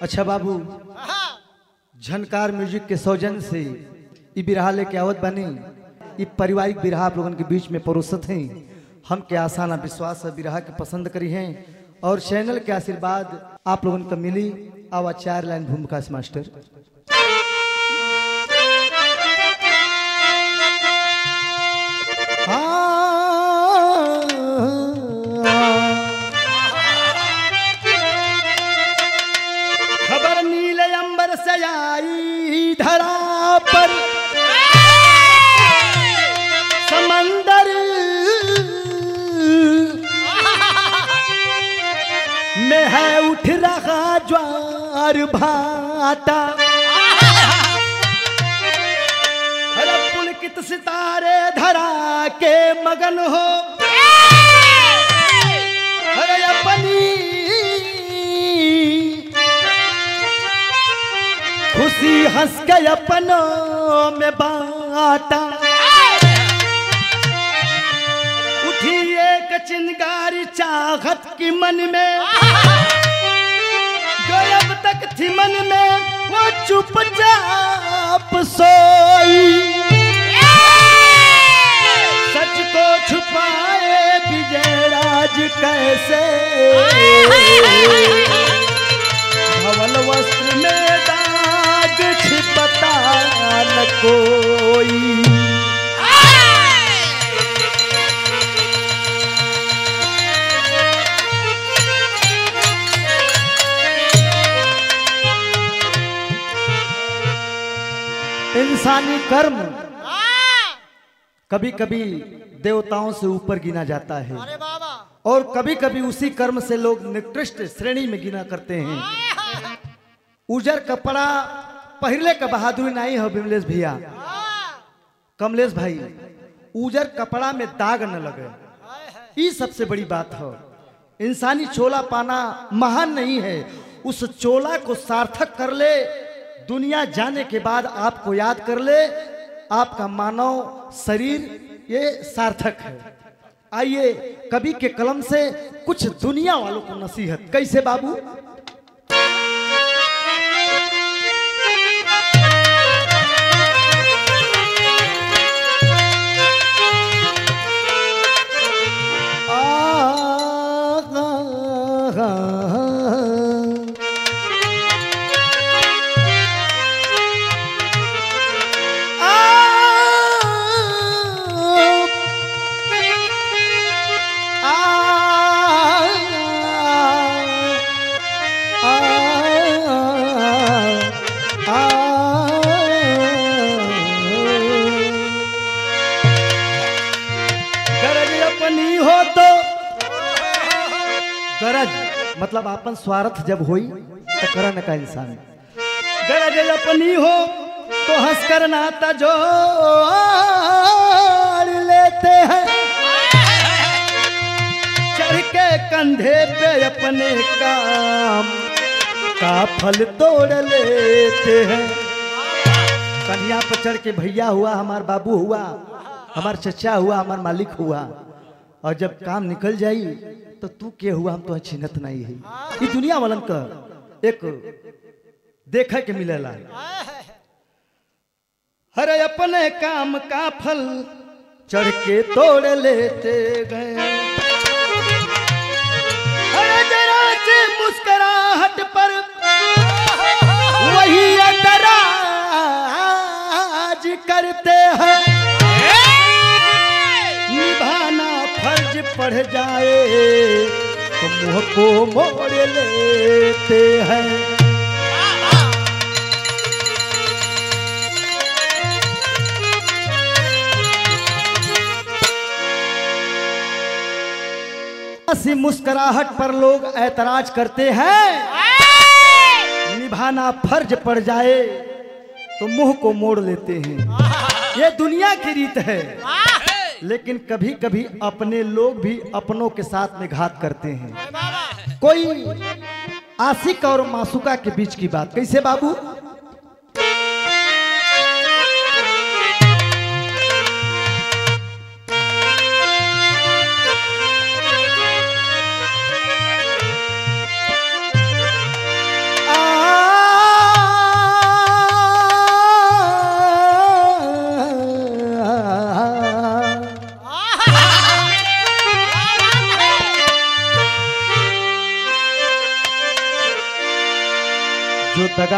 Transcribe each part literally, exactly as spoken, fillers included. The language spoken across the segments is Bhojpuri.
अच्छा बाबू, झनकार म्यूजिक के सौजन से ये बिरहा लेके आवत बनी। ये पारिवारिक बिरहा आप लोगों के बीच में परोसत हैं। हम के आसाना विश्वास है बिरहा के पसंद करी हैं और चैनल के आशीर्वाद आप लोगों को मिली। आवा चार लाइन भूमिका से मास्टर। खबर नीले अंबर से आई धरा पर, समंदर में है उठ रहा ज्वार भाटा। अरे पुलकित सितारे धरा के मगन हो, अरे अपनी खुशी हंस के अपनों में बांटा। उठी एक चिंगारी चाहत की मन में, जो अब तक थी मन में वो चुपचाप सोई। सच को छुपाए विजयराज कैसे, धवल वस्त्र में दाग छिपता न कोई। इंसानी कर्म कभी कभी देवताओं से ऊपर गिना जाता है और कभी कभी उसी कर्म से लोग निकृष्ट श्रेणी में गिना करते हैं। उजर कपड़ा पहले का बहादुरी नहीं हो विमलेश भैया, कमलेश भाई। उजर कपड़ा में दाग न लगे, ये सबसे बड़ी बात हो। इंसानी चोला पाना महान नहीं है, उस चोला को सार्थक कर ले। दुनिया जाने के बाद आपको याद कर ले, आपका मानव शरीर ये सार्थक है। आइए कवि के कलम से कुछ दुनिया वालों को नसीहत। कैसे बाबू? गरज मतलब अपन स्वार्थ जब होई तो करन का इंसान। गरज अपनी हो तो हंस कर नाता जोड़ लेते हैं, चढ़ के कंधे पे अपने काम का फल तोड़ लेते हैं। कन्या पर चढ़ के भैया हुआ, हमार बाबू हुआ, हमार चचा हुआ, हमार मालिक हुआ, और जब काम निकल जाई तो तू के हुआ, हम तो छिनत नहीं है। ये दुनिया वालन का एक देखे के मिलेला। हर अपने काम का फल चढ़ के तोड़ लेते गए। हर जरा से मुस्कुराहट पर वही एतराज करते हैं। निभाना फर्ज पड़ जाए तो मुंह को मोड़ लेते हैं। ऐसी मुस्कुराहट पर लोग ऐतराज करते हैं। निभाना फर्ज पड़ जाए तो मुंह को मोड़ लेते हैं। ये दुनिया की रीत है, लेकिन कभी कभी अपने लोग भी अपनों के साथ में घात करते हैं। कोई आशिक और मासूका के बीच की बात। कैसे बाबू? आ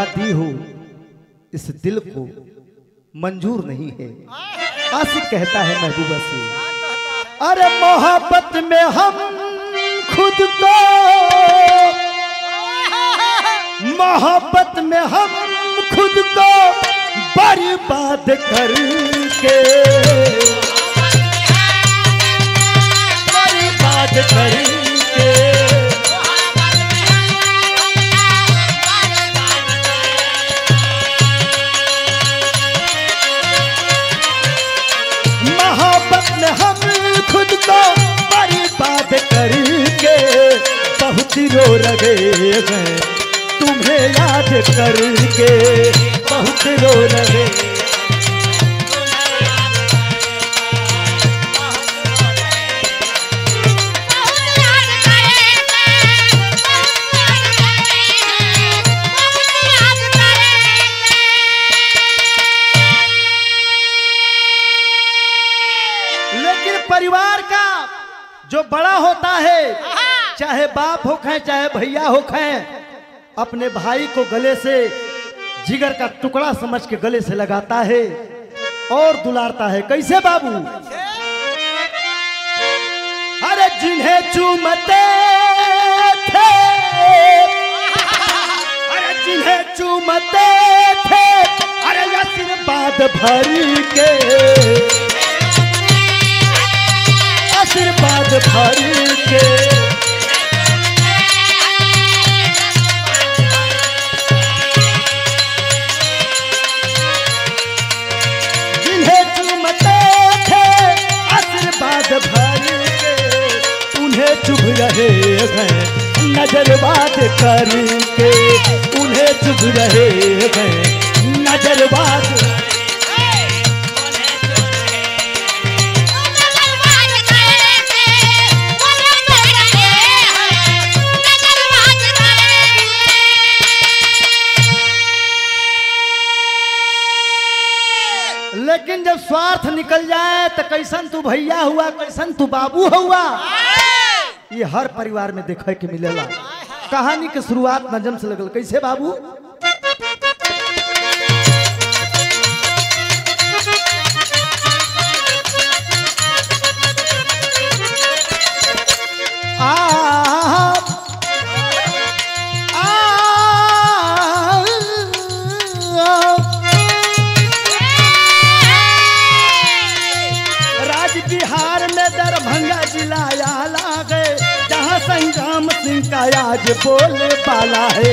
दी हो इस दिल को मंजूर नहीं है। आशिक कहता है महबूबा से, अरे मोहब्बत में हम खुद को, मोहब्बत में हम खुद को बर्बाद करके, बर्बाद करके मोहब्बत में हम खुद को बर्बाद करके बहुत रो रहे हैं तुम्हें याद करके, बहुत रो रहे। लेकिन परिवार का जो बड़ा होता है, चाहे बाप हो खाए चाहे भैया हो खाए, अपने भाई को गले से जिगर का टुकड़ा समझ के गले से लगाता है और दुलारता है। कैसे बाबू? अरे जिन्हें चूमते थे, अरे जिन्हें चूमते थे, अरे आशीर्वाद भर के, आशीर्वाद भर के भर के उन्हें चुभ रहे हैं नजरबाद करके, उन्हें चुभ रहे हैं नजरबाद। लेकिन जब स्वार्थ निकल जाए तो कैसन तू भैया हुआ, कैसन तू बाबू हुआ, ये हर परिवार में देखे के मिलेला। कहानी की शुरुआत नजम से लगल। कैसे बाबू? आ बिहार में दरभंगा जिला आला है, जहाँ संग्राम सिंह का आज बोले वाला है।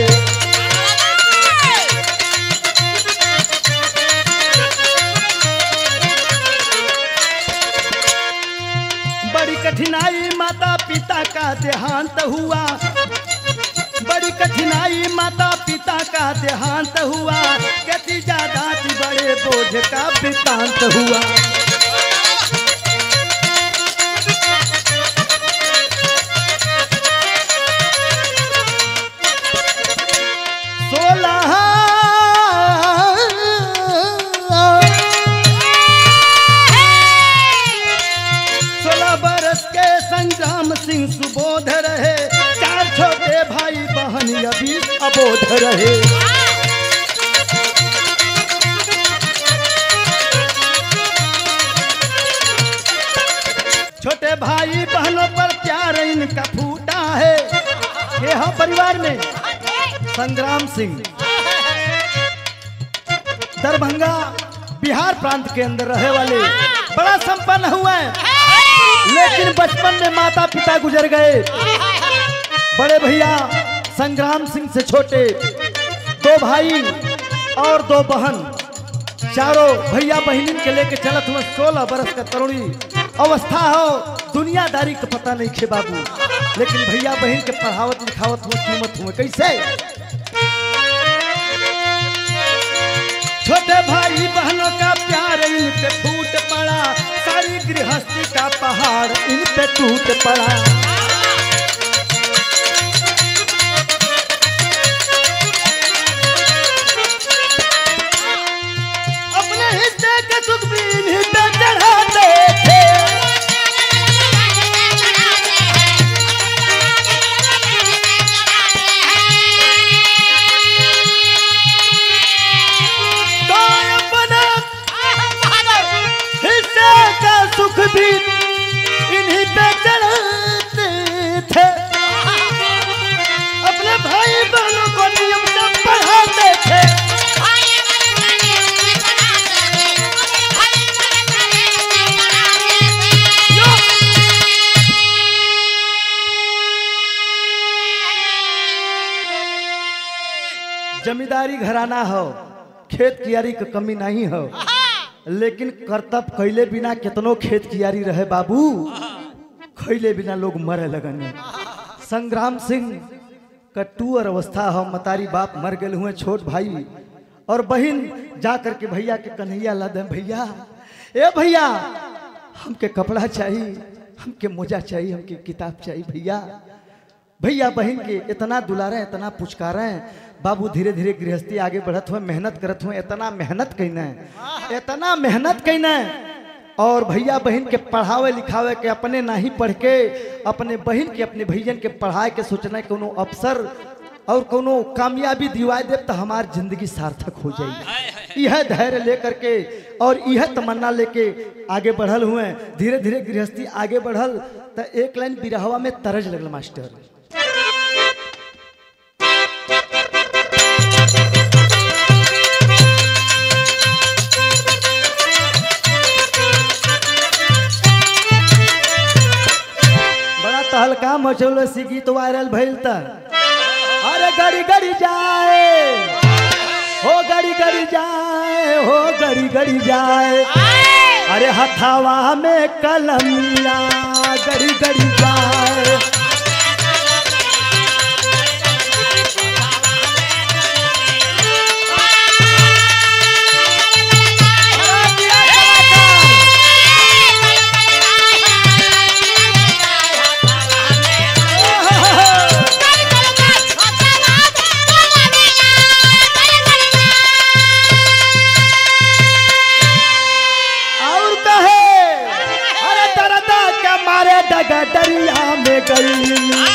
बड़ी कठिनाई माता पिता का देहांत हुआ, बड़ी कठिनाई माता पिता का देहांत हुआ, कति ज्यादा बड़े बोझ का वृतांत हुआ। सोलह सोलह बरस के संग्राम सिंह सुबोध रहे, चार छोटे भाई बहन अभी अबोध रहे। छोटे भाई बहनों पर प्यार इनका फूटा है। ये हाँ परिवार में संग्राम सिंह दरभंगा बिहार प्रांत के अंदर रहे वाले बड़ा संपन्न हुआ है, लेकिन बचपन में माता पिता गुजर गए। बड़े भैया संग्राम सिंह से छोटे दो भाई और दो बहन, चारों भैया बहनिन के लेके चलत हुए। सोलह बरस का तरुणी अवस्था हो, दुनियादारी का पता नहीं खे बाबू, लेकिन भैया बहन के पढ़ावत लिखावत हुए, कीमत हुए। कैसे? छोटे भाई बहनों का प्यार इन पे फूट पड़ा, सारी गृहस्थी का पहाड़ इन पे टूट पड़ा। अपने हिस्से के सुख भी इन्हीं पे चढ़ाते थे। जमींदारी घराना हो, खेत कियारी की कमी नहीं हो, लेकिन कर्तव्य कैले बिना कितनो खेत कियारी रहे बाबू, खैले बिना लोग मरे लगन। संग्राम सिंह का टूअर अवस्था हो, मतारी बाप मर गए हुए, छोट भाई और बहन जा करके भैया के कन्हैया ला दे, भैया ए भैया हमके कपड़ा चाहिए, हमके मोजा चाहिए, हमके किताब चाहिए भैया। भैया बहन के इतना दुलारे, इतना पुचकारे हैं। बाबू धीरे धीरे गृहस्थी आगे बढ़त हुए, मेहनत करत हुए, इतना मेहनत कहना है, इतना मेहनत कहना है। और भैया बहन के पढ़ावे लिखावे के अपने नहीं पढ़ के अपने बहन के अपने भैयन के पढ़ाए के सोचना कोनो अवसर और कोनो कामयाबी दिवाए दे तो हमारी जिंदगी सार्थक हो जाएगी। यह धैर्य लेकर के और यह तमन्ना लेके आगे बढ़ल हुए। धीरे धीरे गृहस्थी आगे बढ़ल तो एक लाइन बिरहवा में तरज लगल मास्टर। बड़ा तहलका मचौल सी गीत वायरल भइल त अरे गड़ी गड़ी जाए हो, गड़ी गड़ी जाए हो, गड़ी गड़ी जाए, अरे हथावा में कलमिया गड़ी गड़ी जाए। दरिया में गई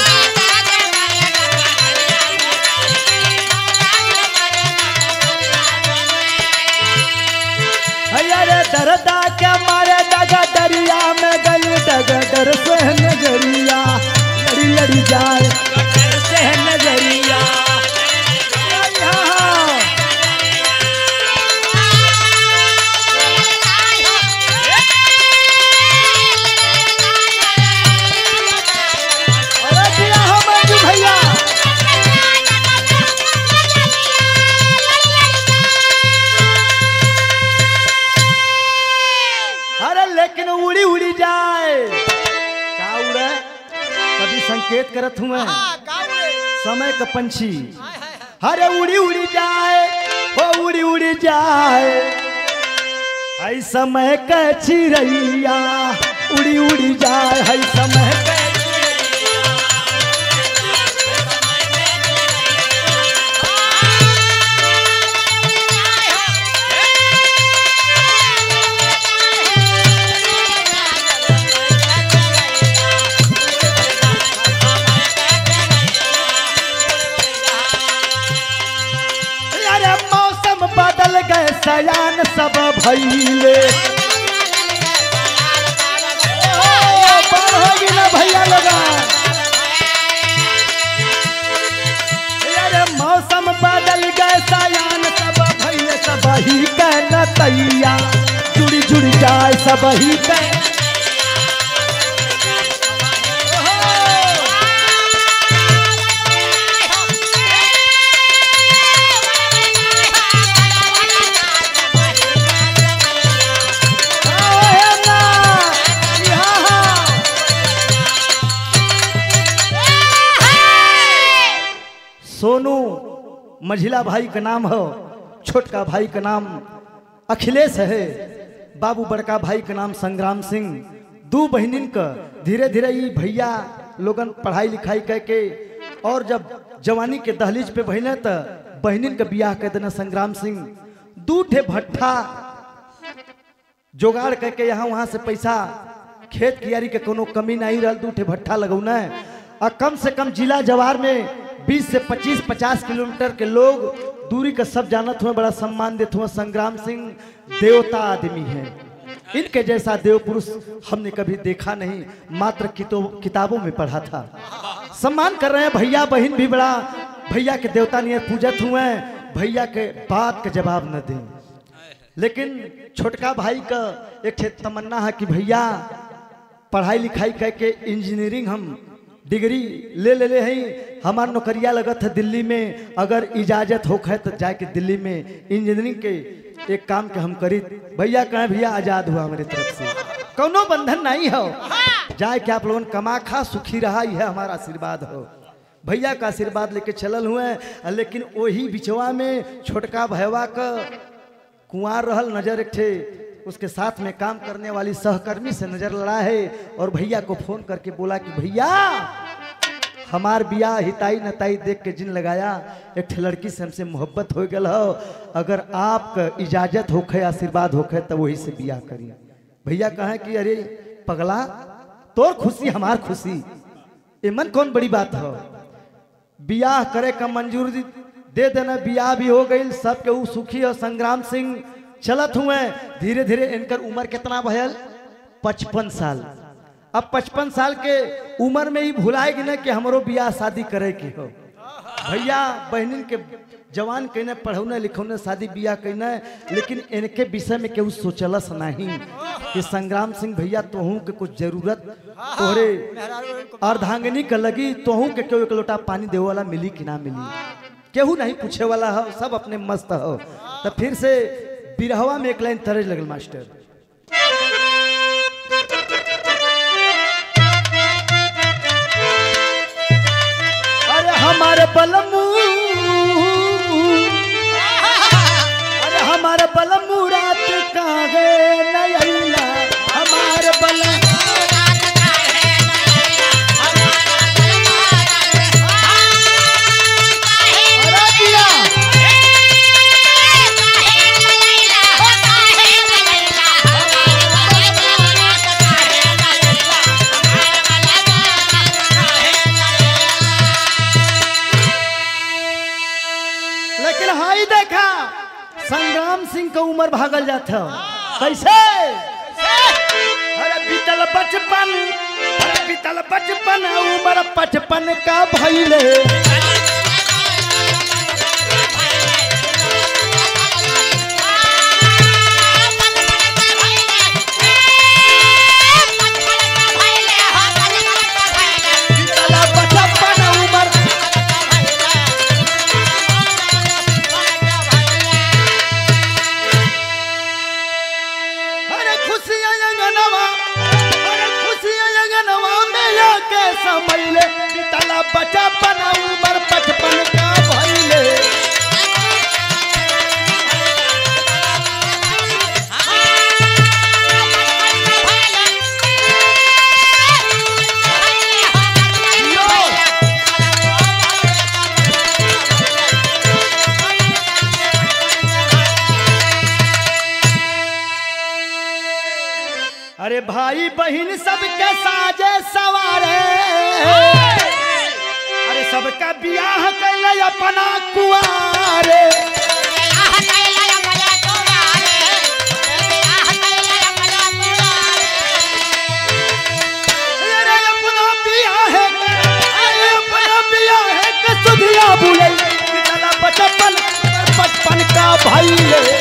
अरे दरदा के मारे डगा दरिया में गई, डगा डर से नजरिया लड़ी लड़ी जाए, डर से नजरिया। लेकिन उड़ी उड़ी जाए का उड़े, कभी संकेत करत हूँ मैं समय का पंछी। अरे उड़ी उड़ी जाए हो, उड़ी उड़ी जाए, आई समय का चिड़ैया उड़ी उड़ी जाए, आई समय का सयान सब भैले भैया लगा। अरे मौसम बदल गए सयान सब भैले, सब ही कहना तैया जुड़ी जुड़ी जाए, सब ही कह सोनू मझिला भाई का नाम हो, छोटका भाई का नाम अखिलेश है, बाबू बड़का भाई का नाम संग्राम सिंह। दो बहनिन का धीरे धीरे ये भैया लोगन पढ़ाई लिखाई करके और जब जवानी के दहलीज पे बहने तो बहनिन का बियाह कर देना संग्राम सिंह। दू ठे भट्ठा जोगाड़ करके यहाँ वहाँ से पैसा, खेत कियारी के कोनो कमी नहीं रहा, दू ठे भट्ठा लगौना है। और कम से कम जिला जवार में बीस से पच्चीस पचास किलोमीटर के लोग दूरी का सब जानत हुए, बड़ा सम्मान देते हुए। संग्राम सिंह देवता आदमी हैं, इनके जैसा देव पुरुष हमने कभी देखा नहीं, मात्र किताबों में पढ़ा था। सम्मान कर रहे हैं, भैया बहन भी बड़ा भैया के देवता नहीं पूजत हुए, भैया के बात का जवाब न दें। लेकिन छोटका भाई का एक तमन्ना है कि भैया पढ़ाई लिखाई करके इंजीनियरिंग हम डिग्री ले ले ले हैं, हमार नौकरिया लगत है दिल्ली में, अगर इजाजत होखे तो जाके दिल्ली में इंजीनियरिंग के एक काम के हम करी। भैया कहें भैया आजाद हुआ हमारी तरफ से, कौनो बंधन नहीं हो, जाए के आप लोगन कमा खा सुखी रहा, यह हमारा आशीर्वाद हो। भैया का आशीर्वाद लेके चलल हुए, लेकिन वही बिचवा में छोटका भैया का कुंवार रहल नजर एक थे, उसके साथ में काम करने वाली सहकर्मी से नजर लड़ा है और भैया को फोन करके बोला कि भैया हमार बियाह हिताई नताई देख के जिन लगाया, एक लड़की से हमसे मोहब्बत हो गल हो, अगर आपका इजाजत होखे आशीर्वाद होखे तो वही से बियाह करिए। भैया कहे कि अरे पगला, तोर खुशी हमार खुशी, ये मन कौन बड़ी बात हो, बियाह करे का मंजूर दे देना। बियाह भी हो गई, सबके ऊ सुखी और संग्राम सिंह चलत हुए। धीरे धीरे इनकर उम्र कितना भयल, पचपन साल। अब पचपन साल के उम्र में ही भुलाएगी ना कि हमारो बियाह शादी करे की हो। भैया बहनिन के जवान कहने पढ़ौने लिखौने शादी बियाह कहने, लेकिन इनके विषय में केहू सोचलस नहीं कि संग्राम सिंह भैया तोहू के कुछ जरूरत तोहरे अर्धांगिनी के लगी, तोहू के केहू एक लोटा पानी देवे वाला मिली कि ना मिली, केहू नहीं पूछे वाला हो, सब अपने मस्त हो। तो फिर से बिरहवा में एक लाइन तरज लगल मास्टर, अरे हमारे बलमू, अरे हमारे बलमू रात काहे नयला, हमारे बलमू संग्राम सिंह का उम्र भागल जाता कैसे, अरे बीतल बचपन, अरे बीतल बचपन उम्र पचपन का भइले, बचपन उम्र पचपन का भइले। अरे भाई बहन सबके साजे सवारे, अरे सबका बियाह कैले अपना कुआरे, अरे अपना बियाह है, अरे अपना बियाह है कि सुधिया बुले, चला बचपन बचपन का भइले।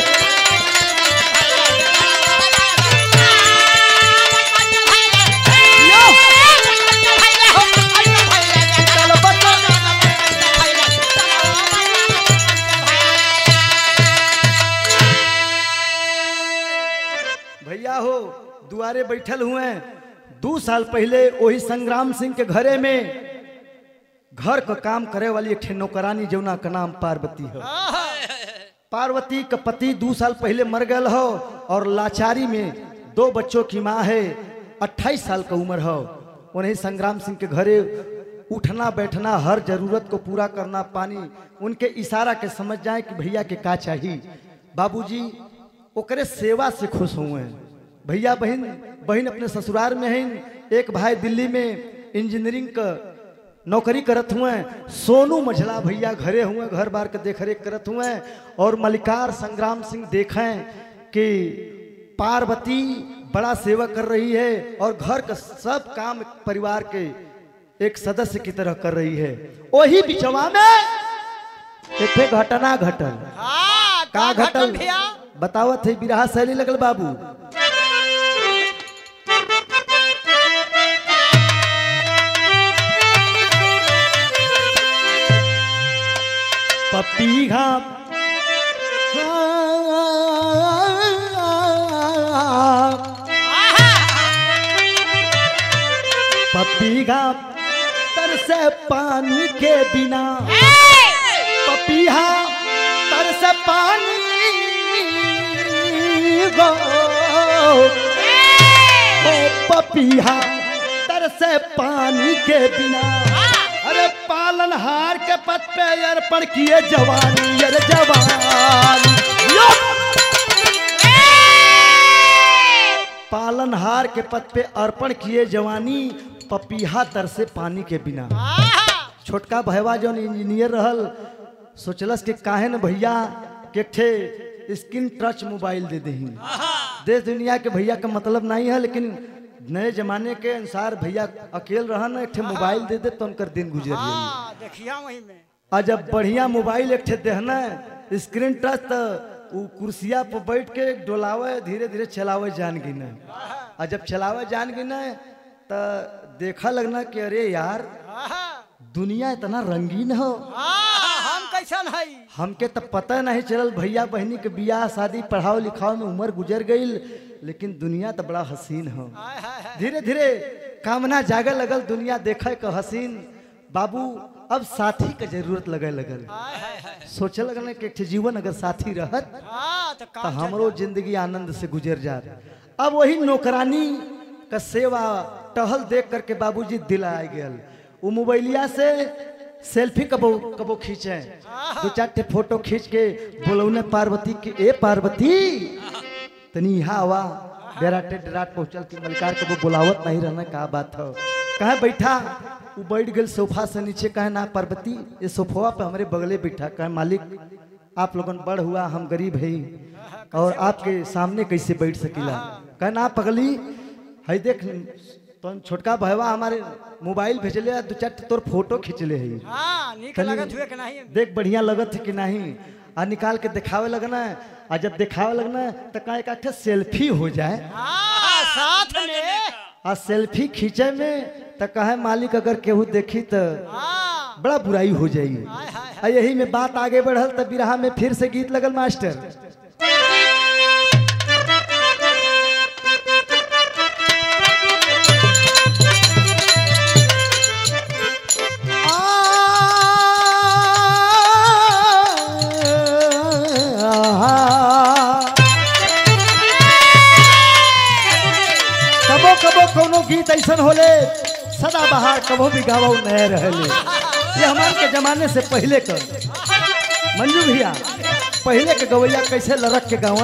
भैया हो दुआरे बैठल हुए, दो साल पहले वही संग्राम सिंह के घरे में घर का काम करे वाली एक नौकरानी जौना का नाम पार्वती हो। पार्वती का पति दो साल पहले मर गल हो और लाचारी में दो बच्चों की माँ है, अट्ठाईस साल का उम्र हो। उन्हें संग्राम सिंह के घरे उठना बैठना हर जरूरत को पूरा करना, पानी उनके इशारा के समझ जाए कि भैया के का चाहिए। बाबूजी ओकरे सेवा से खुश हुए। भैया बहन बहन अपने ससुराल में हैं, एक भाई दिल्ली में इंजीनियरिंग का नौकरी करत हुए। सोनू मझला भैया घरे हुए, घर बार के देख रेख करत हुए। और मलिकार संग्राम सिंह देखें कि पार्वती बड़ा सेवा कर रही है और घर का सब काम परिवार के एक सदस्य की तरह कर रही है। वही बिचवा में एक घटना घटल। का घटल बतावत है बिरहा शैली लगल बाबू। पपीहा तरसे पानी के बिना, पपीहा तरसे पानी गो, ओ पपीहा तरसे पानी के बिना। अरे पालनहार के पद पे अर्पण किए जवानी, अरे जवानी पालनहार के पद पे अर्पण किए जवानी, पपीहा तरसे पानी के बिना। छोटका भैया जो इंजीनियर रहल सोचलस कि काहे न भैया के ठे स्क्रीन टच मोबाइल दे दही। देश दुनिया के भैया का मतलब नहीं है, लेकिन नए जमाने के अनुसार भैया अकेले रहा ना, एक ठे मोबाइल दे दे तो उनकर दिन गुजर जाए। देखिया वही में आ जब बढ़िया मोबाइल एक ठे देहना स्क्रीन टच, तो वो कुर्सिया पर बैठ के डोलावे, धीरे धीरे चलावे जान गिना। और जब चलावे जान गिना तो देखा लगना कि अरे यार दुनिया इतना रंगीन हो, हम कैसन है। हमके तो पता नहीं चलल भैया बहनी के बियाह शादी पढ़ाओ लिखाओ में उम्र गुजर गई, लेकिन दुनिया तो बड़ा हसीन हो। धीरे धीरे कामना जागे लगल, दुनिया देखे का हसीन। बाबू अब साथी का जरूरत लगे लगल, सोचे लगल कि जीवन अगर साथी रहत तो हमरो जिंदगी आनंद से गुजर जात। अब वही नौकरानी का सेवा टहल देख करके बाबूजी दिल आ गया। वो मोबाइलिया से सेल्फी कबो कबो खींचे, दो चार टे फोटो खींच के बोलौने पार्वती के, ए पार्वती तनी यहाँ आवा। बेराटे डराट पहुंचल कि मलिकार कबो बुलावत नहीं रहना, का बात हो, कहे बैठा। वो बैठ गए सोफा से नीचे, कहे ना पार्वती ये सोफा पे हमारे बगले बैठा। कहे मालिक आप लोगन बड़ हुआ, हम गरीब है और आपके सामने कैसे बैठ सकीला। कहे ना पगली है देख तो छोटका भैया हमारे मोबाइल भेजले, दो चार तोर फोटो खींचले है, देख बढ़िया लगत है कि नहीं। आ निकाल के दिखावे लगना, आ जब दिखावे लगना तो कहे का सेल्फी हो जाए साथ में। आ सेल्फी खींचे में तो कहे मालिक अगर केहू देखी तो बड़ा बुराई हो जाएगी। आ यही में बात आगे बढ़ल तो बिरहा में फिर से गीत लगल मास्टर। कबो कबो कोनो गीत ऐसा होले सदा बहार, कबो भी गावो नए रहले। ये हमारे के जमाने से पहले का मंजू भैया, पहले के गवैया कैसे लड़क के गाँव।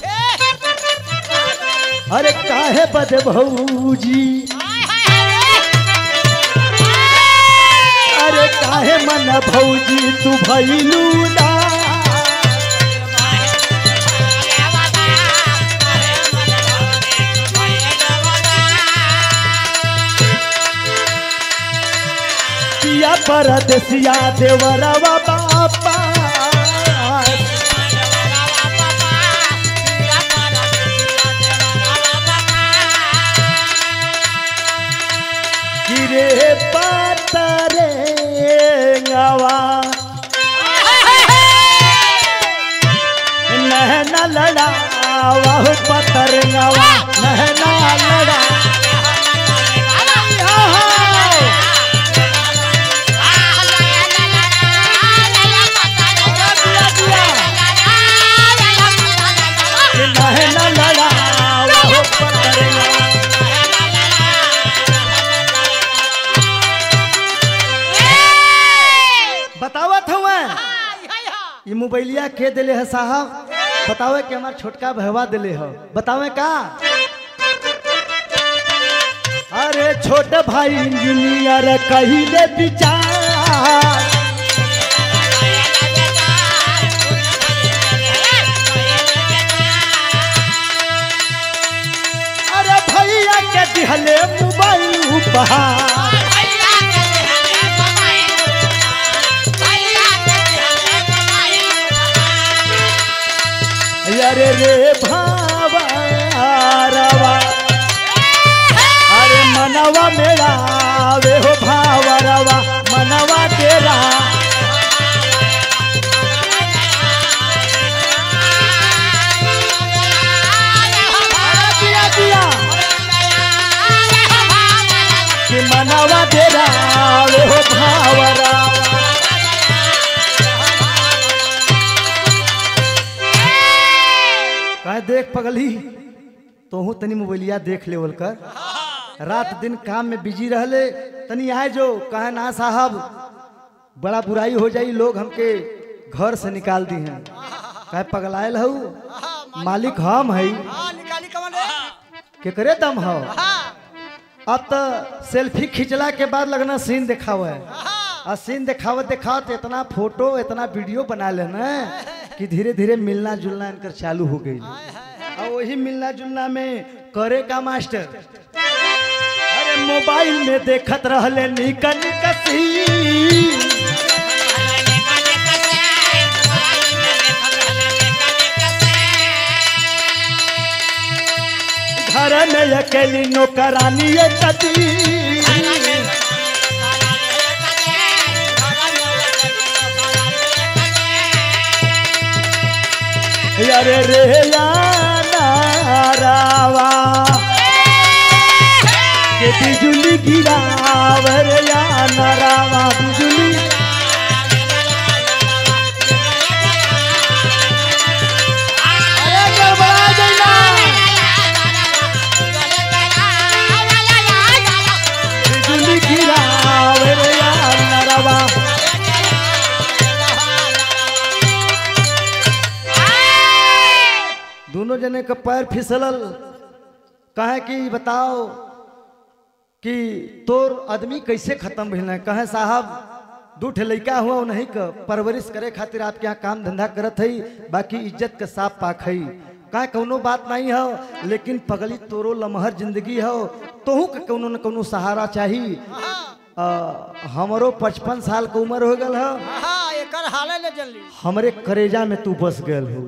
अरे काहे बद भौजी, अरे काहे मन भौजी तू भैलू ना, पिया परदेसिया देवरवा बापा, गिरे पातरे गवा, नहना लड़ा वाह पतर गवा, नहना लड़ा ये मोबाइलिया के दिले है साहब, बतावे कि हमार छोटका भैया दिले है, बतावे का। अरे छोट भाई इंजीनियर कहिले विचार, अरे भैया के दिहले मोबाइल उपहार, अरे रे भावा अरे मनवा मेरा वे हो भावरवा, मनवा तेरा दिया दिया पगली तोहू तनी मोबाइलिया देख लेवल कर, रात दिन काम में बिजी रहले, तनी आए जो कहे ना साहब बड़ा बुराई हो जाई, लोग हमके घर से निकाल दी हैं। कहे पगलायल हूँ, मालिक हम है के करे दम हो। अब तो सेल्फी खिंचला के बाद लगना सीन दिखावा है, और सीन दिखावत दिखावत इतना फोटो इतना वीडियो बना लेना कि धीरे धीरे मिलना जुलना इनकर चालू हो गई। और वही मिलना जुलना में करे का मास्टर, अरे मोबाइल में देखत रहले निका निका सीन, घर में अकेली नौकरानी कती, अरे रे या नारावा के बिजुली गिरावर या नारावा बिजुली, अरे गड़बड़ा जाइना बिजुली गिरावर या नारावा। दोनों जने का पैर फिसलल, कहे कि बताओ कि तोर आदमी कैसे खत्म भेल है। कहे साहब दू ठे लड़का हुआ नहीं का परवरिश करे खातिर आपके यहाँ काम धंधा करत है, बाकी इज्जत के साफ पाख है। कहे कौनो बात नहीं हो, लेकिन पगली तोरो लमहर जिंदगी हो, तोहू के कौनो न कौनो सहारा चाहिए। हमारो पचपन साल का उम्र हो गल हो, हमरे करेजा में तू बस गल हो।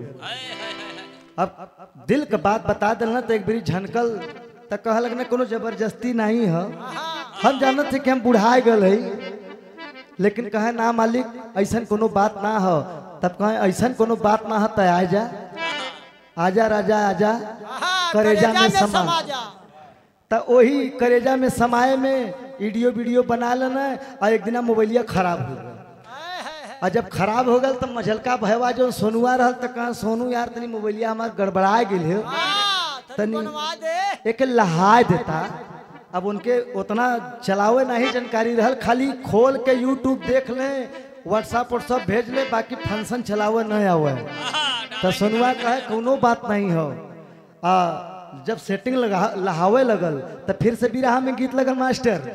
अब दिल का बात बता दिल ना तो एक बारी झनकल तो कह लगना कोनो जबरदस्ती नहीं है, हम जानते थे कि हम बुढ़ाए गल है, लेकिन कहे ना मालिक ऐसा कोनो बात ना हो। तब कहे ऐसा कोनो बात ना हो तो आ जा, आजा राजा आजा करेजा में समा। तो वही करेजा में समाये में वीडियो वीडियो बना लेना, और एक दिन मोबाइलिया खराब हो गया। और जब खराब हो गल तो मझलका भयवा जो सोनुआ रहा तो कहा सोनू यार तनी मोबाइलिया हमार गड़बड़ा गई है, तनी एक लहाय देता। अब उनके उतना चलावे नहीं जानकारी रहल, खाली खोल के यूट्यूब देख ले, व्हाट्सएप व्हाट्सएप भेज ले, बाकी फंक्शन चलावे नहीं आवे। तो सोनुआ कहे कोनो बात नहीं हो। आ जब सेटिंग लगा लहावे लगल तो फिर से बिरहा में गीत लगल मास्टर,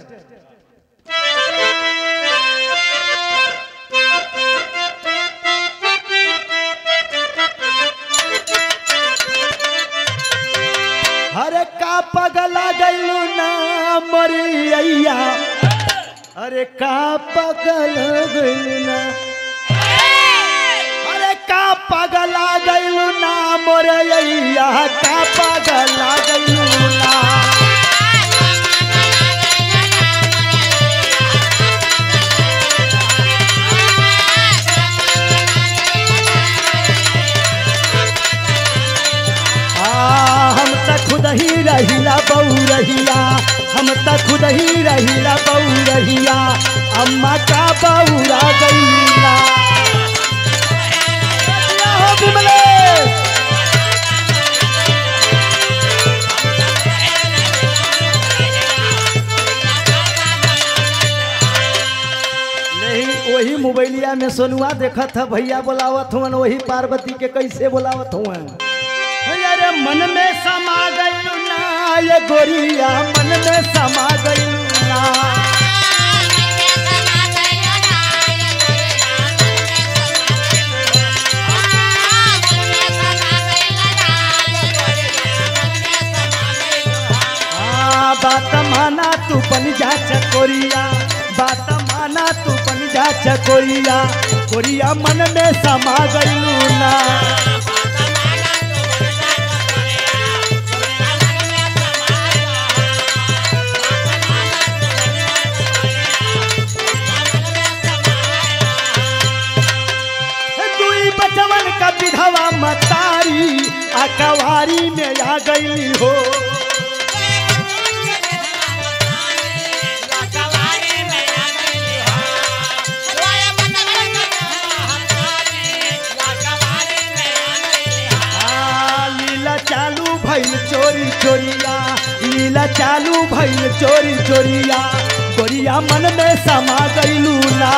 अरे का पगला गलू ना मरिया, अरे का पगल गलू ना, अरे का पगला गलू ना मरिया, का पगला गलू ना। हम तक खुद ही रहिला बहू रहिया, हम तक खुद ही रहिला बहू रहिया, अम्मा का बहूरा गईला। नहीं वही मोबाइलिया में सोनुआ देखा था भैया बोलावत हुआ, वही पार्वती के कैसे बोलावत हुआ। अरे मन में समा गयू ना ये गोरिया, मन में समा गयू ना, बात माना तू बन जा चकोरिया, बात माना तू बन जा चकोरिया, गोरिया मन में समा गयू ना। का विधवा मतारी अकवारी में आ गई हो, लीला चाल लीला चालू भइल चोरी चोरिया गोरिया मन में समा गईलू ना।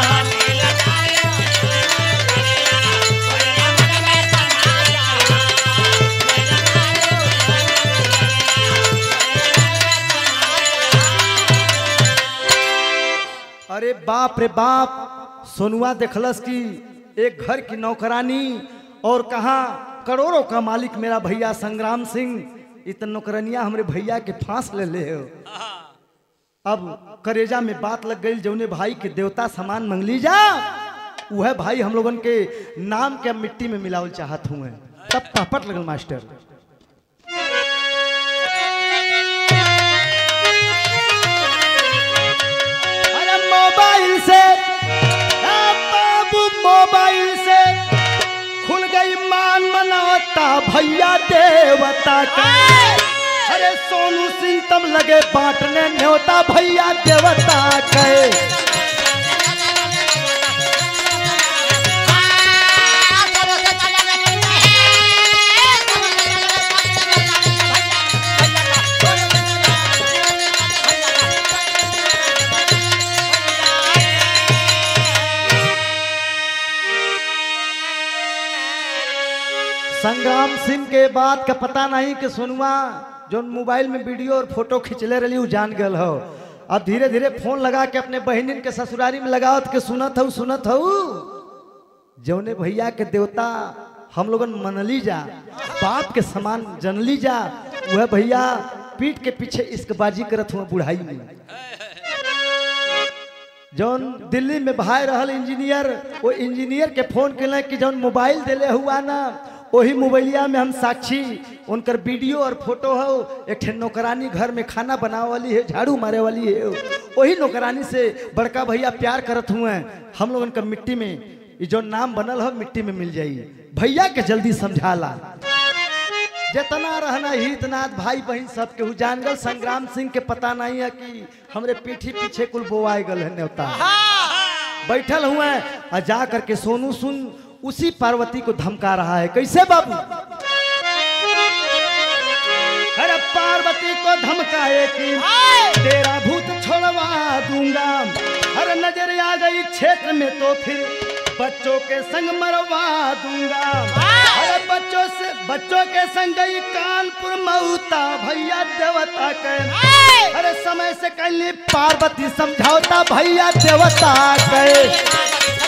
अरे बाप रे बाप, सोनुआ देखलस कि एक घर की नौकरानी और कहाँ करोड़ों का मालिक मेरा भैया संग्राम सिंह, इतन नौकरानियां हमरे भैया के फांस ले ले हो। अब करेजा में बात लग गई, जौने भाई के देवता समान मंगली जा वह भाई हम लोगन के नाम के मिट्टी में मिलावल चाहत हुए। तब पपट लगल मास्टर। अरे मोबाइल से बाबू मोबाइल से खुल गई मान मनाता भैया देवता का। अरे सोनू सिंह तब लगे बांटने न्योता भैया देवता के। संग्राम सिंह के बात का पता नहीं कि सोनुआ जो मोबाइल में वीडियो और फोटो खिंचले रही वो जान गल हो। अब धीरे धीरे फोन लगा के अपने बहनिन के ससुरारी में लगावत के सुनत हूँ सुनत हूँ जौने भैया के देवता हम लोगन मनली जा बाप के समान जनली जा, वह भैया पीठ के पीछे इश्कबाजी करत हुआ बुढ़ाई में। जौन दिल्ली में भाई रहल इंजीनियर, वो इंजीनियर के फोन के कि जौन मोबाइल दिले हुआ ना वही मोबाइलिया में हम साक्षी उनकर वीडियो और फोटो हो। एक नौकरानी घर में खाना बनावे वाली है, झाड़ू मारे वाली है, वही नौकरानी से बड़का भैया प्यार करत हुए। हम लोगन का मिट्टी में जो नाम बनल हो मिट्टी में मिल जाई। भैया के जल्दी समझाला, जितना रहना ही इतना भाई बहन सब के जान गल। संग्राम सिंह के पता नहीं है कि हमरे पीठी पीछे कुल बोआए गल है न्योता। बैठल हुए और जा करके सोनू सुन उसी पार्वती को धमका रहा है। कैसे बाबू? अरे पार्वती को धमकाए कि तेरा भूत छोड़वा दूंगा। अरे नजर आ गई क्षेत्र में तो फिर बच्चों के संग मरवा दूंगा। अरे बच्चों से बच्चों के संग गई कानपुर मऊता भैया देवता के। अरे समय से कल पार्वती समझौता भैया देवता के।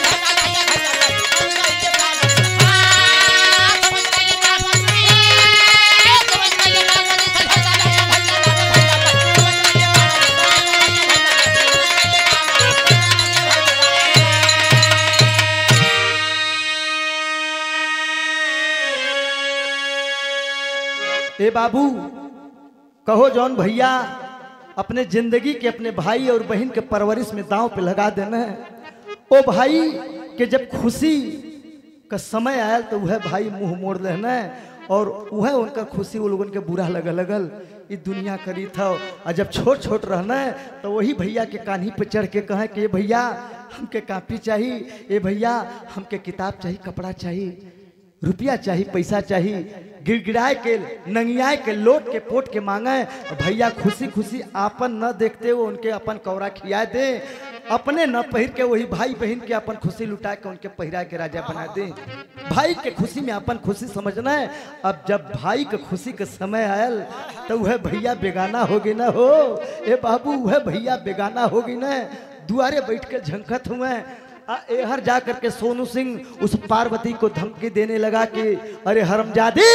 ए बाबू कहो जौन भैया अपने जिंदगी के अपने भाई और बहन के परवरिश में दांव पे लगा देना है, ओ भाई के जब खुशी का समय आया तो वह भाई मुंह मोड़ लेना है और वह उनका खुशी वो लोगों के बुरा लगा लगल ये दुनिया करी था। और जब छोट छोट रहना है तो वही भैया के कान्ही पे चढ़ के कहे कि ये भैया हमके कापी चाहिए, ये भैया हमके किताब चाहिए, कपड़ा चाहिए, रुपया चाहिए, पैसा चाहिए। गिड़गिड़ाए के नंगियाए के लोट के पोट के मांगे। भैया खुशी खुशी आपन न देखते वो उनके अपन कौरा खिया दे, अपने न पहिर के वही भाई बहन के अपन खुशी लुटा के उनके पहिरा के राजा बना दे। भाई के खुशी में अपन खुशी समझना है। अब जब भाई के खुशी के समय आयल तो वह भैया बेगाना होगी ना हो। ए बाबू वह भैया बेगाना होगी ना। दुआरे बैठ के झंखत हुए एहर जा करके सोनू सिंह उस पार्वती को धमकी देने लगा कि अरे हरमजादी,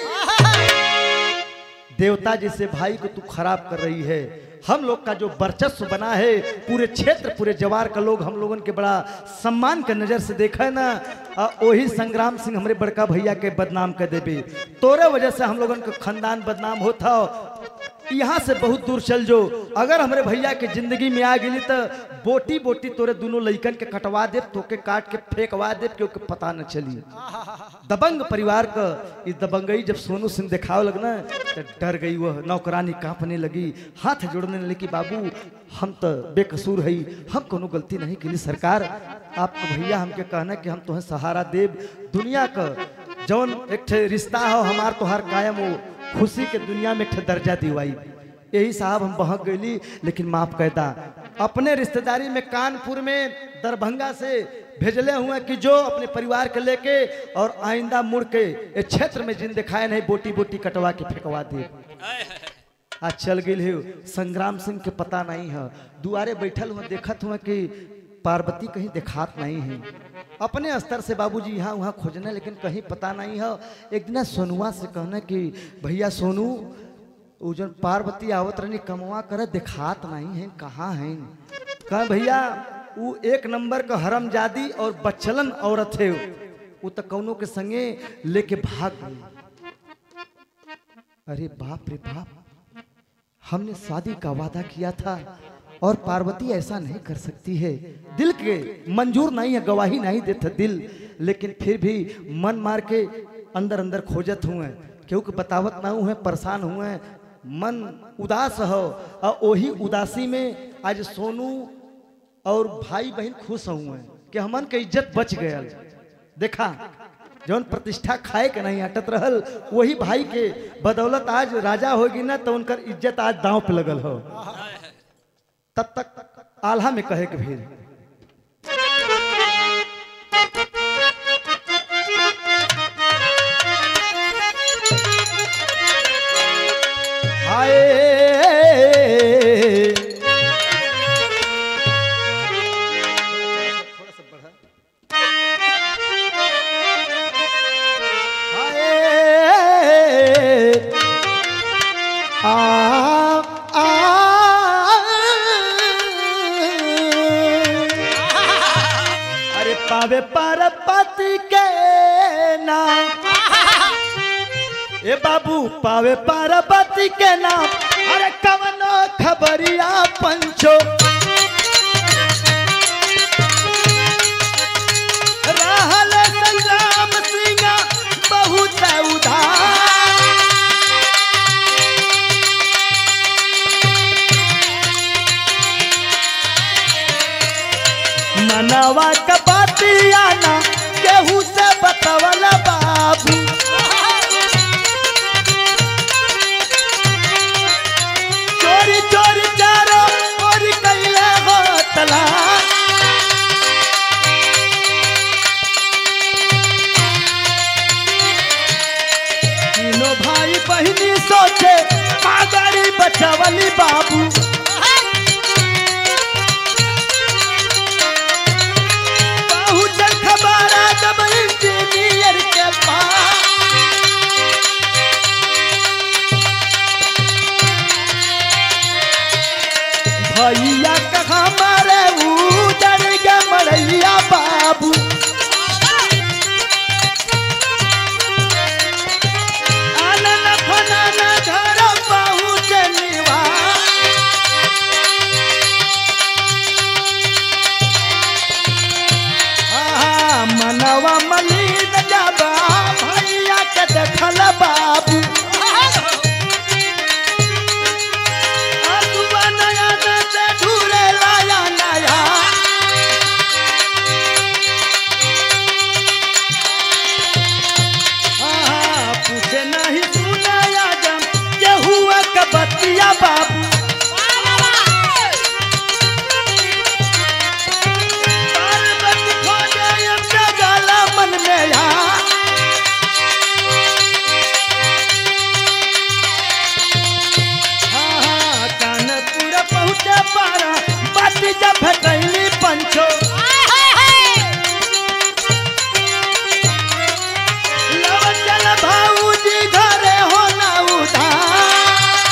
देवता जैसे भाई को तू खराब कर रही है। हम लोग का जो वर्चस्व बना है पूरे क्षेत्र पूरे जवार का लोग हम लोगों के बड़ा सम्मान के नजर से देखा है ना, वही संग्राम सिंह हमारे बड़का भैया के बदनाम कर देबे। तोरे वजह से हम लोगों का खानदान बदनाम होता। यहाँ से बहुत दूर चल जो, अगर हमारे भैया के जिंदगी में आ गई तो बोटी बोटी तोरे दोनों लइकन के कटवा दे, तोके काट के फेंकवा दे, क्योंकि पता न चली। दबंग परिवार का ये दबंगई जब सोनू सिंह दिखावे लगना तो डर गई। वह नौकरानी कांपने लगी, हाथ जोड़ने लगी। बाबू हम तो बेकसूर है, हम कोनो गलती नहीं की। सरकार आपको भैया हमके कहना कि हम तुम्हें सहारा देव। दुनिया का जौन एक रिश्ता हो हमार तोहार कायम हो, खुशी के दुनिया में एक दर्जा दिवाई। यही साहब हम बहक गईली, लेकिन माफ कहता। अपने रिश्तेदारी में कानपुर में दरभंगा से भेजले हुए कि जो अपने परिवार के लेके और आइंदा मुड़ के इस क्षेत्र में जिन दिखाए नहीं बोटी बोटी कटवा के फेंकवा दे। आज चल गई संग्राम सिंह के पता नहीं है, दुआरे बैठल हुआ देखत हुआ कि पार्वती कहीं दिखात नहीं है। अपने स्तर से बाबूजी यहाँ वहाँ खोजने, लेकिन कहीं पता नहीं है। एक दिन सोनुआ से कहना कि भैया सोनू वो जो पार्वती आवत रहनी कमवा कर दिखात नहीं है, कहाँ है? कह भैया वो एक नंबर का हरमजादी और बच्चलन औरत है, वो तो कौनों के संगे लेके भाग गई। अरे बाप रे बाप, हमने शादी का वादा किया था और पार्वती ऐसा नहीं कर सकती है। दिल के मंजूर नहीं है, गवाही नहीं देता दिल, लेकिन फिर भी मन मार के अंदर अंदर खोजत हुए, क्योंकि बतावत ना हुए, परेशान हुए, मन उदास हो। और वही उदासी में आज सोनू और भाई बहन खुश हुए कि हमन के इज्जत बच गया। देखा जौन प्रतिष्ठा खाए के नहीं अटत रहल, वही भाई के बदौलत आज राजा होगी ना, तो उनकर इज्जत आज दांव पे लगल हो। तब तक आल्हा में कहे के फिर आए पावे पार्वती के नाम, ए बाबू पावे पार्वती के नाम। अरे कवनो खबरिया पंचो रहल संग्राम सिंह बहुत उधार। मनवा का बातियाना केहू से बतवल बाबू, चोरी चोरी चारो और कैले हो तला। तीनों भाई बहनी सोचे मागरी बचवली बाबू, इंजीनियर के पास भैया कहाँ मारे उधर के मरैया बाबू। आनन फनाना घर पहुँच निवास, मनवा मलिन जाबा भैया के देखल बाबू। अतुआ नया से ढूरे लाया नया, पूछे नहीं सुनाया जम के हुआ के बतिया बाबू। जब भेटली पंचो लव चल भाऊजी घरे होना उधार।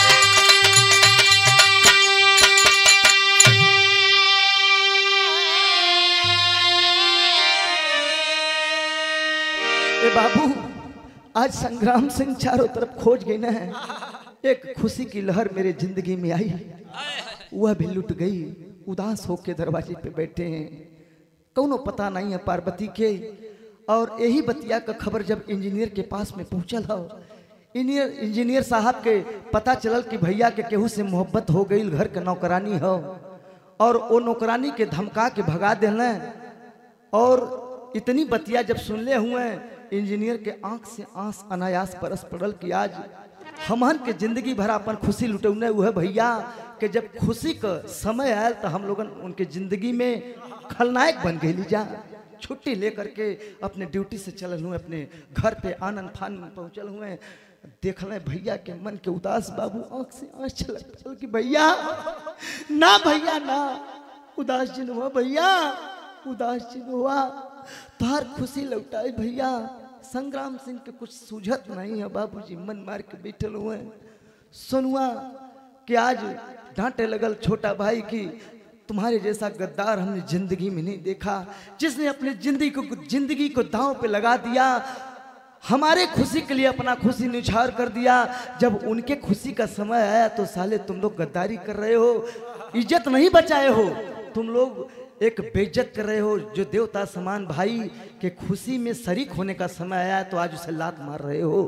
ए बाबू आज संग्राम सिंह चारों तरफ खोज गई ना, एक खुशी की लहर मेरे जिंदगी में आई, वह भी लुट गई। उदास होके दरवाजे पे बैठे हैं, कौनो पता नहीं है पार्वती के। और यही बतिया का खबर जब इंजीनियर के पास में पहुंचल हो, इंजीनियर इंजीनियर साहब के पता चलल कि भैया के केहू से मोहब्बत हो गई, घर के नौकरानी हो, और वो नौकरानी के धमका के भगा देना। और इतनी बतिया जब सुनले हुए इंजीनियर के आंख से आंस अनायास बरस पड़ल कि आज हमहन के जिंदगी भर अपन खुशी लुटौने हुए भैया कि जब खुशी का समय आयल तो हम लोगन उनके जिंदगी में खलनायक बन गई जा। छुट्टी लेकर के अपने ड्यूटी से चल हुए, अपने घर पे आनंद फान पहुँचल हुए, देख ले भैया के मन के उदास बाबू आँख से आँख छलक चल कि भैया ना भैया ना उदास जिन हुआ भैया, उदास जिन हुआ तार खुशी लौटाए भैया। संग्राम सिंह के कुछ सूझत नहीं है बाबूजी, मन मार के बैठल हुए। सुनुआ कि आज डांटे लगल छोटा भाई की तुम्हारे जैसा गद्दार हमने जिंदगी में नहीं देखा, जिसने अपनी जिंदगी को जिंदगी को दांव पे लगा दिया, हमारे खुशी के लिए अपना खुशी निछावर कर दिया। जब उनके खुशी का समय आया तो साले तुम लोग गद्दारी कर रहे हो, इज्जत नहीं बचाए हो, तुम लोग एक बेइज्जत कर रहे हो। जो देवता समान भाई के खुशी में शरीक होने का समय आया तो आज उसे लात मार रहे हो।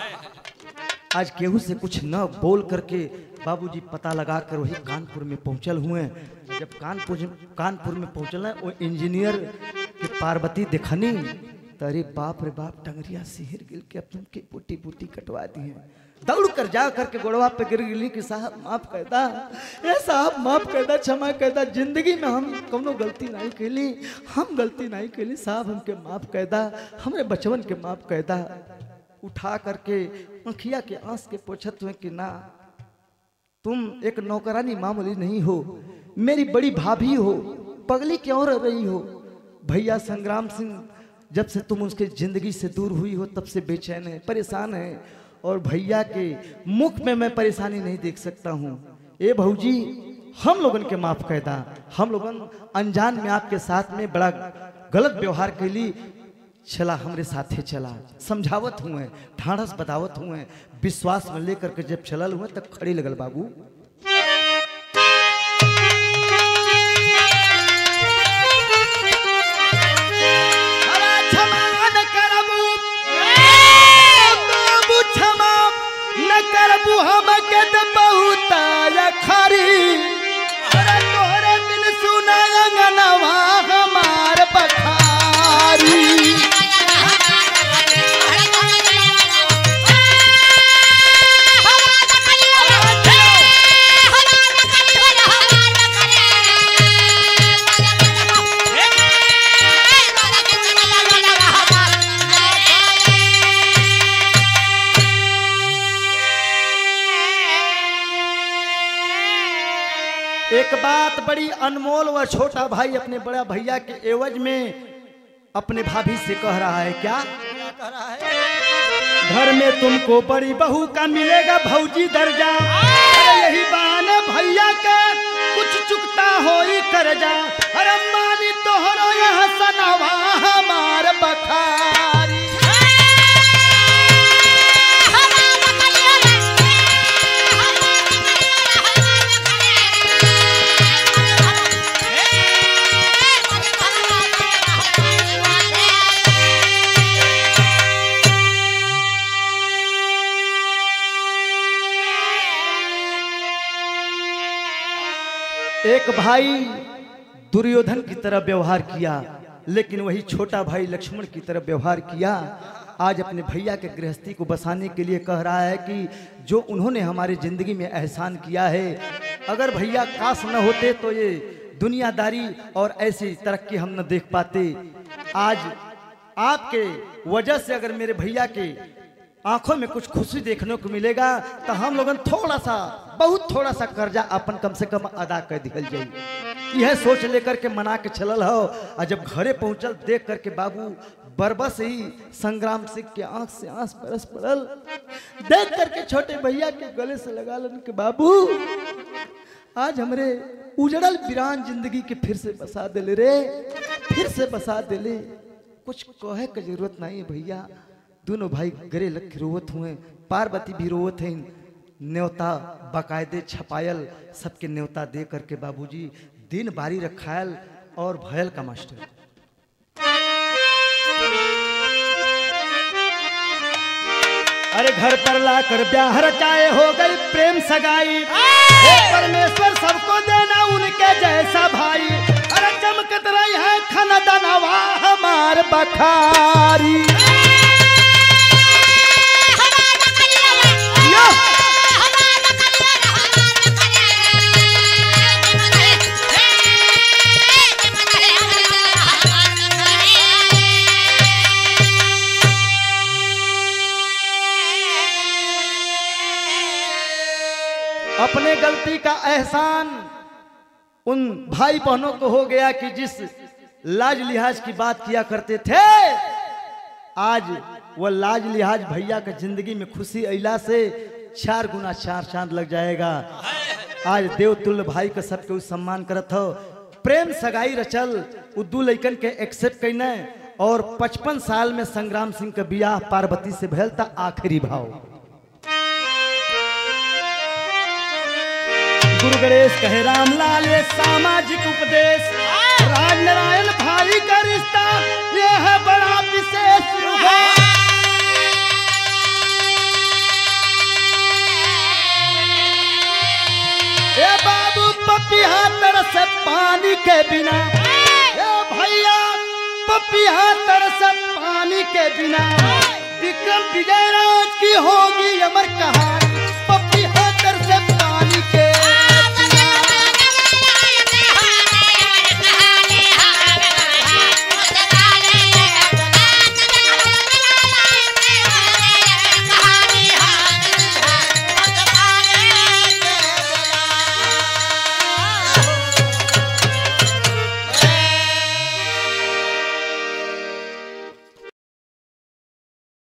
आज केहू से कुछ न बोल करके बाबूजी पता लगा कर वही कानपुर में पहुंचल हुए। जब कानपुर कानपुर में पहुंचल है वो इंजीनियर के पार्वती देखनी तो अरे बाप रे बाप टंगरिया सिहर गिल के अपन के बूटी बूटी कटवा दी है। दौड़ कर जा करके गोड़वा पे गिर गिली कि साहब माफ कहता, ए साहब माफ कहता, क्षमा कहता, जिंदगी में हम कोनो गलती नहीं कैली, हम गलती नहीं कैली साहब, हमके माफ कहता, हमरे बचवन के माफ कहता। उठा करके आँखिया के आंस के पोछत हुए कि ना तुम एक नौकरानी मामूली नहीं हो, मेरी बड़ी भाभी हो, पगली क्यों रह रही हो। भैया संग्राम सिंह जब से तुम उसके जिंदगी से दूर हुई हो तब से बेचैन है, परेशान है, और भैया के मुख में मैं परेशानी नहीं देख सकता हूँ। ए भौजी हम लोगन के माफ कहता, हम लोगन अनजान में आपके साथ में बड़ा गलत व्यवहार के लिए चला, हमरे साथे चला, समझावत हुए, ढाढ़स बतावत हुए, विश्वास में लेकर के जब चलल हुए तब खड़ी लगल बाबू। करबू हम के त बहुत खरी, तोहरे बिन सुना अंगनवा हमार बखारी। एक बात बड़ी अनमोल व छोटा भाई अपने बड़ा भैया के एवज में अपने भाभी से कह रहा है, क्या कह रहा है? घर में तुमको बड़ी बहू का मिलेगा भौजी दर्जा, यही बहाने भैया के कुछ चुकता होई कर्जा, अरे मानी तोहरो यह सनवा हमार बखारी। एक भाई दुर्योधन की तरह व्यवहार किया, लेकिन वही छोटा भाई लक्ष्मण की तरह व्यवहार किया। आज अपने भैया के गृहस्थी को बसाने के लिए कह रहा है कि जो उन्होंने हमारी जिंदगी में एहसान किया है, अगर भैया काश न होते तो ये दुनियादारी और ऐसी तरक्की हम न देख पाते। आज आपके वजह से अगर मेरे भैया के आंखों में कुछ खुशी देखने को मिलेगा तो हम लोगन थोड़ा सा, बहुत थोड़ा सा कर्जा अपन कम से कम अदा कर दिखल जाए। यह सोच लेकर के मना के चलल हो, और जब घरे पहुंचल देख करके बाबू बरबस ही संग्राम सिंह के आंख से आंस बरस पड़ल। देख करके छोटे भैया के गले से लगा लन के बाबू आज हमरे उजड़ल वीरान जिंदगी के फिर से बसा दिले रे, फिर से बसा दिले। कुछ कहे की जरूरत नहीं है भैया, दोनों भाई गरे लग के रोवत हुए, पार्वती भी रोवत हैं। न्योता बाकायदे छपायल सबके न्योता दे करके बाबूजी दिन बारी रखायल और भयल का मास्टर। अरे घर पर लाकर ब्याह रचाए हो गई प्रेम सगाई, परमेश्वर सबको देना उनके जैसा भाई। अरे चमकत रही है खनदनवा हमार बखारी। Yeah! का एहसान उन भाई बहनों को हो गया कि जिस लाज लिहाज की बात किया करते थे, आज वो लाज लिहाज भैया के जिंदगी में खुशी अइला से चार गुना चार चांद लग जाएगा। आज देवतुल्य भाई का सबके सम्मान करत हो। प्रेम सगाई रचल उद्दू लैकन के एक्सेप्ट करने और पचपन साल में संग्राम सिंह का बियाह पार्वती से भेल था आखिरी भाव। गुरु गणेश कहे रामलाल ये सामाजिक उपदेश, राजनारायण भाई का रिश्ता ये है बड़ा विशेष। ए बाबू पपिया तरस पानी के बिना, ए भैया पपिया तरस पानी के बिना, विक्रम विजयराज की होगी अमर कहानी।